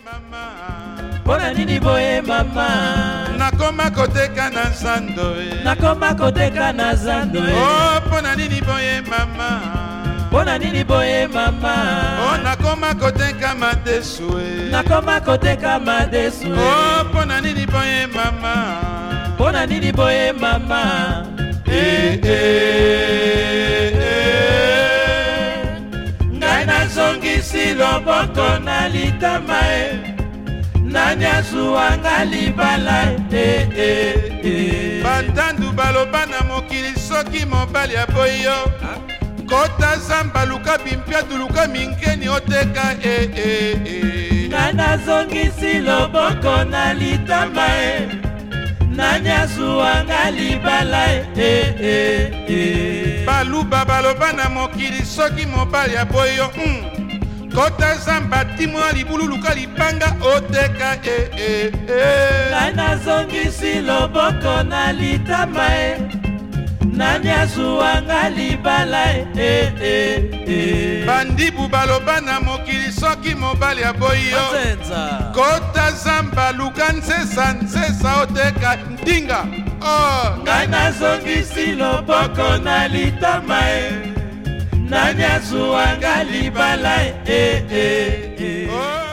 Pona nini boye mama nakoma koteka na zando nakoma koteka na zando oh pona nini boye mama pona nini boye mama oh nakoma koteka madesu nakoma koteka madesu oh pona nini boye mama pona nini boye mama ngai nazongisi loboko na litama nani azuwanga libala batandu baloba na mokili soki mobali aboyi yo kota zamba luka bimpia tuluka minkeni oteka ngai nazongisi loboko na litama nani azuwanga libala baluba baloba na mokili soki mobali aboyi yo kota zamba timo libulu luka lipanga oteka ngai nazongisi loboko na litama nani azuwanga libala bandibu baloba na mokili soki mobali aboyi yo kota zamba luka nsesa oteka ndinga ngai nazongisi loboko na litama nani azuwanga libala